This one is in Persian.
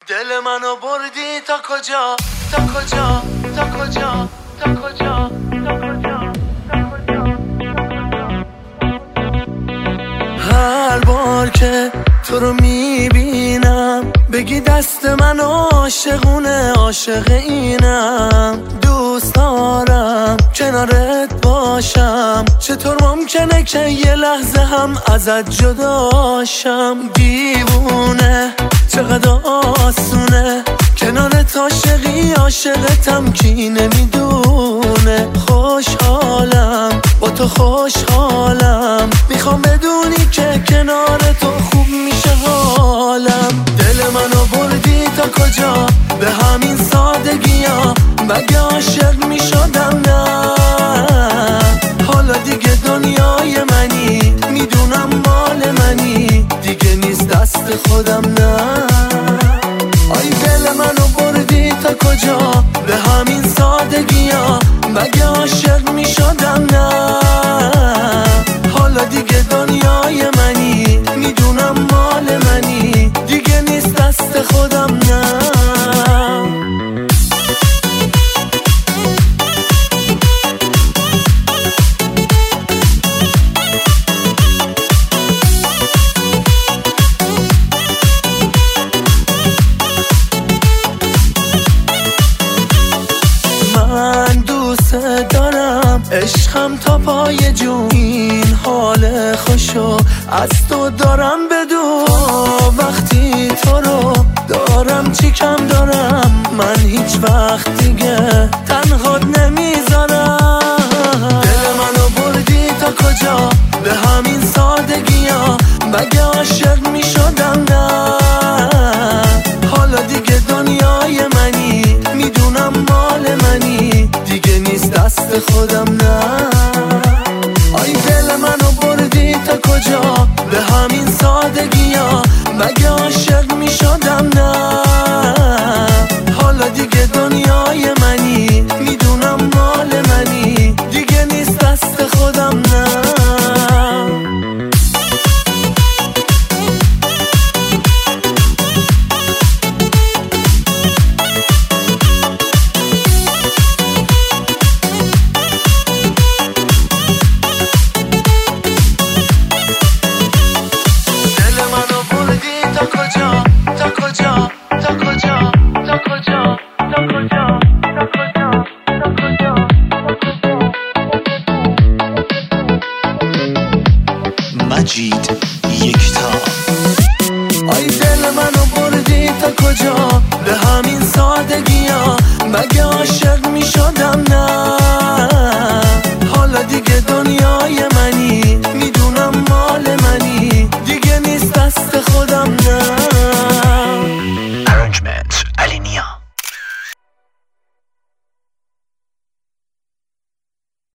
دل منو بردی تا کجا، تا کجا، تا کجا، تا کجا، تا کجا. هر بار که تو رو میبینم بگی دست من عاشقونه، عاشق اینم، دوست دارم کنارت باشم. چطور ممکنه که یه لحظه هم ازت جداشم؟ دیوونه چقدر آسونه کنارت عاشقی، عاشقتم کی نمیدونه. خوشحالم با تو خوشحالم، میخوام بدونی که کنار تو خوب میشه حالم. دل منو بردی تا کجا به همین سادگی ها، مگه عاشق میشدم؟ نه حالا دیگه دنیای منی، میدونم مال منی، دیگه نیست دست خودم. نه آی دل منو بردی تا کجا به همین سادگی ها، مگه عاشق میشدم؟ نه حالا دیگه دنیای منی، میدونم مال منی، دیگه نیست دست خودم. نه من دوست دارم، عشقم تا پای جون، این حال خوشو از تو دارم بدون. وقتی تو رو دارم چی کم دارم، من هیچ وقت دیگه تنهات نمیذارم. دل منو بردی تا کجا به همین سادگی ها، مگه عاشق میشدم؟ نه حالا دیگه دنیای منی، میدونم مال منی، دیگه نیست دست خودم. نه آی دل منو بردی تا کجا به همین سادگی ها، مگه عاشق میشدم؟ نه حالا دیگه دنیای منی، میدونم مال منی، دیگه نیست دست خودم. نه تا کجا، تا کجا، تا کجا، تا کجا، تا کجا، تا کجا، تا کجا. مجید یکتا. آی دل منو بردی تا کجا به همین سادگی ها، مگه عاشق میشدم؟ نه حالا دیگه دنیای منی، میدونم مال منی، دیگه نیست دست خودم. نه Arrangement Alinia.